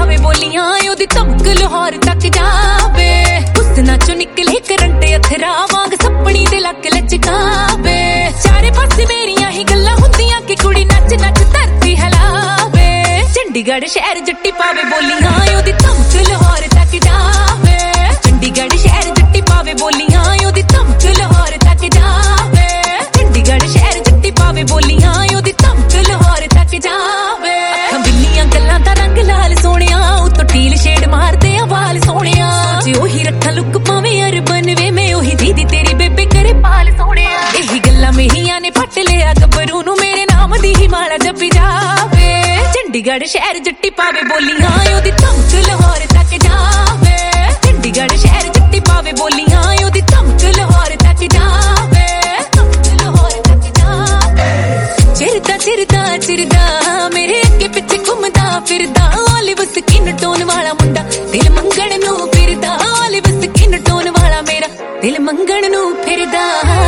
पावे बोलियां ओदी धमक लाहौर तक जावे हुस्ना चो निकले करंट अथरा वांग सपनी दे लक लचकावे चारे पासे मेरियां ही गल्लां हुंदियां कि कुड़ी नच नच धरती हिलावे चंडीगढ़ शहर जट्टी पावे बोलियां ओदी धमक लाहौर तक जावे चंडीगढ़ शहर जट्टी पावे बोलियां ओदी धमक लाहौर तक जावे चंडीगढ़ शहर जट्टी पावे बोलियां ओदी धमक लाहौर तक जावे बिल्लियां गल्लां दा रंग लाल सोहणिया उत्तों टील शेड मारदे आ वाल सोहणिया जे ओही रखा लुक पावे अरबन वे मैं ओही दीदी तेरी बेबे करे पाल सोहणिया एही गल्लां मेरियां ने पट लिया गबरू नू मेरे नाम दी ही माला जपी जावे चंडीगढ़ शहर जट्टी पावे बोलियां ओदी धमक लाहौर तक जावे चंडीगढ़ शहर जट्टी पावे बोलियां ओदी धमक लाहौर तक जावे लाहौर तक जावे चिरदा चिरदा चिरदा मेरे अगे पिछे घुमदा फिरदा ऑलिव स्किन टोन वाला मुंडा दिल मंगण नू फिरदा ऑलिव स्किन टोन वाला मेरा दिल मंगण नू फिरदा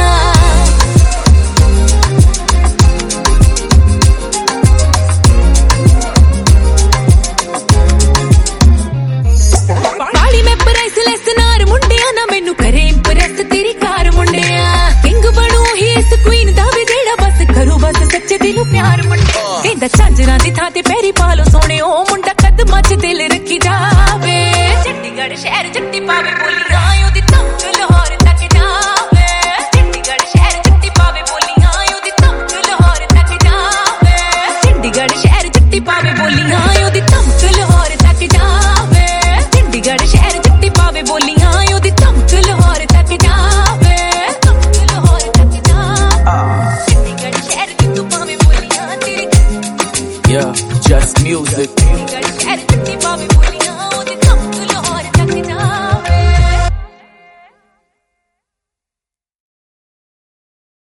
पाली में प्राइसलेस नार मुंडिया ना मैनू करे इंप्रेस तेरी कार मुंडिया किंग बनू ही इस क्वीन दा वे जेड़ा बस करू बस सच्चे दिलों प्यार मुंडिया कहंदा झांजरां दी थां ते पैरी पा लो सोहणे ओ मुंडा कदमां च दिल रखी जावे चंडीगढ़ शहर जट्टी पावे बोलियां ओदी धमक लाहौर तक जावे चंडीगढ़ शहर जट्टी पावे बोलियां ओदी धमक लाहौर तक जावे चंडीगढ़ शहर जट्टी पावे बोलियां ओदी धमक लाहौर तक जावे चंडीगढ़ शहर जट्टी पावे बोलियां ओदी धमक लाहौर तक जावे लाहौर तक जावे चंडीगढ़ शहर जट्टी पावे बोलियां तेरी Yeah, just music. चंडीगढ़ शहर जट्टी पावे बोलियां ओदी धमक लाहौर तक जावे